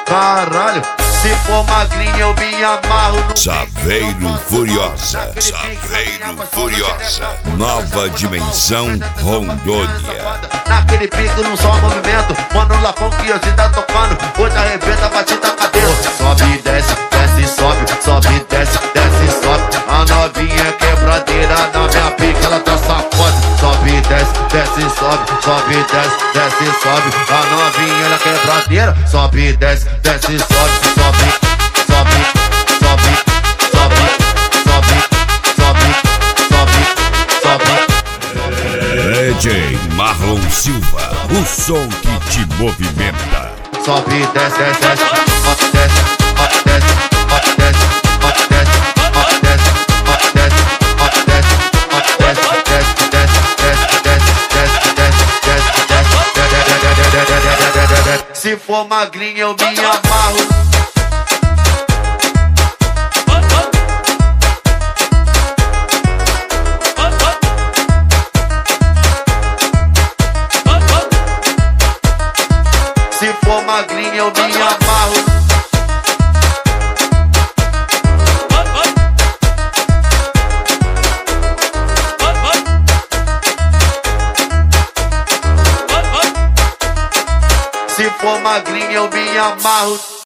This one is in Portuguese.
Caralho, se for magrinha eu me amarro no Saveiro Furiosa, Saveiro Furiosa, nova dimensão Rondônia. Naquele pico num só movimento, mano, lá que hoje tá tocando, hoje arrebenta, bate na cabeça. Sobe e desce, desce e sobe, sobe e desce, desce e sobe. A novinha quebradeira na minha pica, ela tá sacode. Sobe e desce, desce e sobe, sobe e desce, desce e sobe. A novinha ela quebradeira, sobe e desce, desce e sobe, sobe, sobe, sobe, sobe, sobe, sobe, sobe, sobe. DJ Marlon Silva, o som que te movimenta. Sobe, desce, desce, desce, desce, desce, desce, desce, desce. Se for magrinha eu me amarro. Se for magrinha eu me amarro. Se for magrinha eu me amarro.